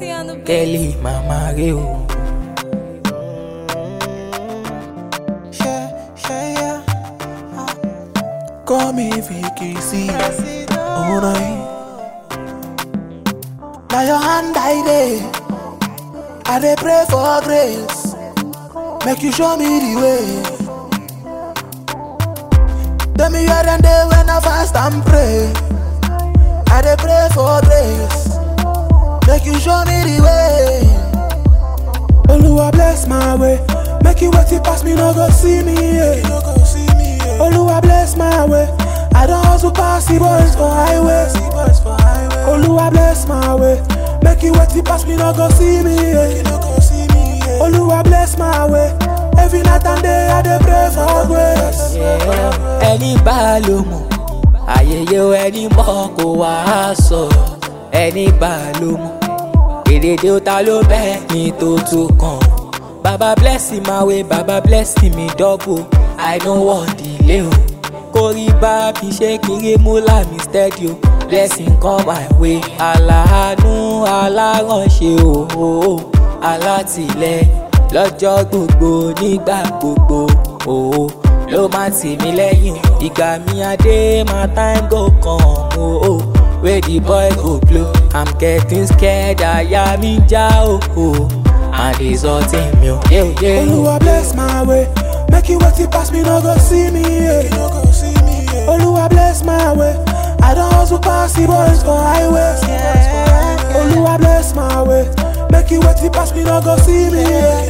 Kelly Mama Rio. Call me Vicky C. Oh no. Now your hand I dey pray for grace. Make you show me the way. Tell me here and there when I fast and pray. I dey pray for grace. Make you show me the way. Oluwa bless my way. Make you wait till pass me, no go see me. Oluwa bless my way. I don't hustle pass the boys for highways. Oluwa bless my way. Make you wait till pass me, no go see me. Oluwa bless my way. Every night and day I dey pray for grace. Ẹni bá ló mọ̀, ayẹyẹ ẹni mọ̀ kó wá sọ. Ẹni bá ló mọ̀, èdèdè ó ta ló bẹ́ẹ̀ ni tó tún kàn. Baba bless my way, Baba bless me double. I don't want delay o. Kórí bá mi ṣe kiri múlá mi steady o. Blessing come my way. Aláàánú aláránṣẹ́ o. Alátìlẹ́yìn lọ́jọ́ gbogbo nígbà gbogbo o. Ló máa tì mí lẹ́yìn. Ìgbà mi adé my time go come o. Where the boy go blow. I'm getting scared, àyà mi já o. And it's all in me. Oluwa bless my way. Make you wait till pass me, no go see me. Oluwa bless my way. I don't hustle pass the boys for highways. Oluwa bless my way. Make you wait till pass me, no go see me.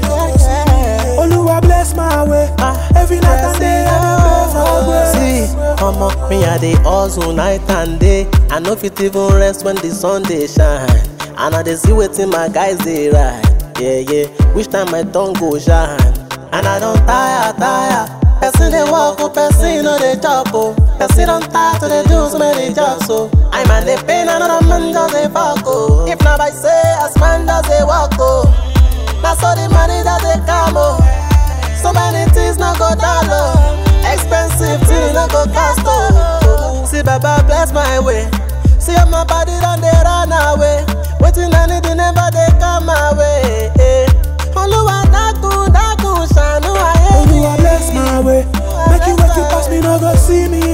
Oluwa bless my way. Every night and day I dey pray for grace. See, me I dey hustle night and day. I no fit even rest when the sun dey shine. And I dey see wetin my guys dey ride. Yeah, which time my tongue go shine. And I don't tire. Person they walk, person no they chop, oh. Person don't tire to they do so many jobs, so I man they pain, another man does they fuck, oh. If not I say, as man does they walk, oh. That's all the money that they come, oh. So many things not go down, oh. Expensive things not go cost, oh. See Baba bless my way. See how my body done they run away. Waiting anything never they come my way. Oluwa dákun ṣàánú ayé mi. Oluwa bless my way. Make you wait till pass me, no go see me.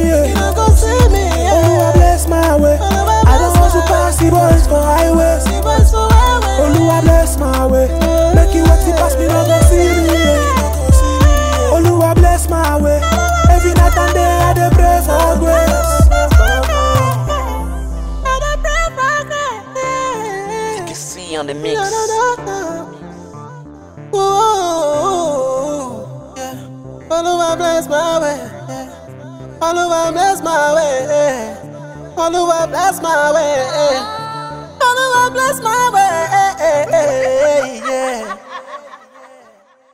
Oluwa bless my way. I don't want to pass the boys for highways. Oluwa bless my way. Make you wait till pass me, no go see me. Oluwa bless my way. Every night and day I dey pray for grace. See on the mix. Oluwa bless my way. Oluwa bless my way. Oluwa bless my way. Oluwa bless my way. Yeah.